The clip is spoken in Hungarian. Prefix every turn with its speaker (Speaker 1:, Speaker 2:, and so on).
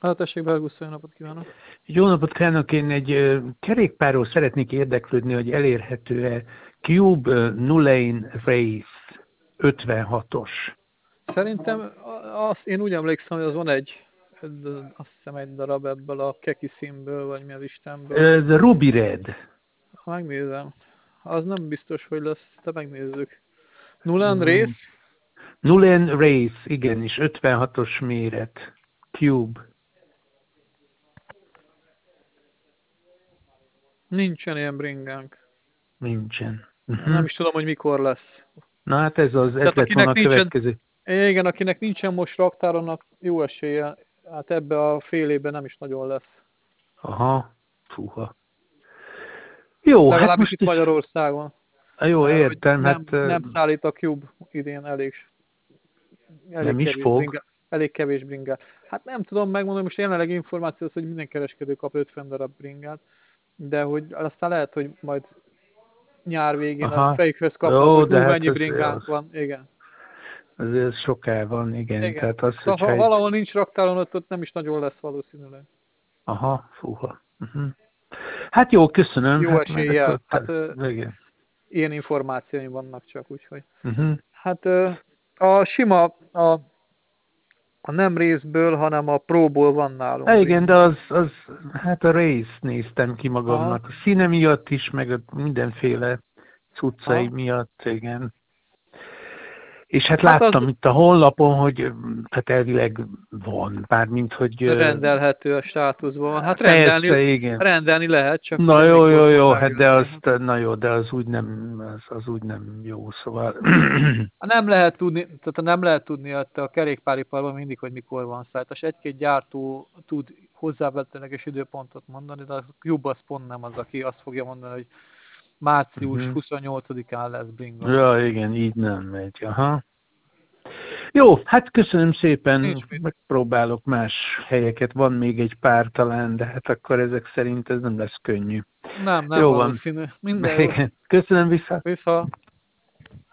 Speaker 1: Tessék, Belgusz, jó napot kívánok!
Speaker 2: Jó napot kívánok! Én egy kerékpárról szeretnék érdeklődni, hogy elérhető-e Cube Nulane Race 56-os.
Speaker 1: Szerintem én úgy emlékszem, hogy az van azt hiszem egy darab ebből a keki színből, vagy mi az Istenből.
Speaker 2: The Ruby Red.
Speaker 1: Megnézem. Az nem biztos, hogy lesz, de megnézzük. Nulane Race?
Speaker 2: Nulane Race, igenis, 56-os méret. Cube.
Speaker 1: Nincsen ilyen bringánk.
Speaker 2: Nincsen.
Speaker 1: Nem is tudom, hogy mikor lesz.
Speaker 2: Na hát ez lett volna a következő.
Speaker 1: Igen, akinek nincsen most raktáronak, jó esélye. Hát ebbe a fél évben nem is nagyon lesz.
Speaker 2: Aha, fúha. Jó,
Speaker 1: legalábbis
Speaker 2: hát most
Speaker 1: itt Magyarországon.
Speaker 2: Jó, értem.
Speaker 1: Nem szállít a Cube idén elég kevés bringát. Hát nem tudom megmondani, most jelenleg információ az, hogy minden kereskedő kap 50 darab bringát, de hogy aztán lehet, hogy majd nyár végén a fejükhöz kapnak, hogy mennyi bringánk van. Igen.
Speaker 2: Ez soká van, igen. Tehát az,
Speaker 1: ha valahol nincs raktáron, ott nem is nagyon lesz valószínűleg.
Speaker 2: Aha, fúha. Hát jó, köszönöm.
Speaker 1: Jó eséllyel. Ilyen információim vannak csak, úgyhogy. Hát a sima, a nem részből, hanem a próból van nálunk.
Speaker 2: Igen, de hát a Race néztem ki magamnak. A színe miatt is, meg mindenféle cuccai miatt, igen. És hát láttam itt a honlapon, hogy tehát elvileg van, bármint, hogy...
Speaker 1: Rendelhető a státuszban. Hát rendelni lehet, csak...
Speaker 2: Na jó, hát de az úgy nem jó, szóval...
Speaker 1: Nem lehet tudni a kerékpáriparban mindig, hogy mikor van szállítás. Egy-két gyártó tud hozzávetőleges időpontot mondani, de a Cube az pont nem az, aki azt fogja mondani, hogy március 28-án lesz bringa.
Speaker 2: Ja, igen, így nem megy. Aha. Jó, hát köszönöm szépen, megpróbálok más helyeket, van még egy pár talán, de hát akkor ezek szerint ez nem lesz könnyű.
Speaker 1: Nem jó valószínű.
Speaker 2: Minden jó. Köszönöm, vissza.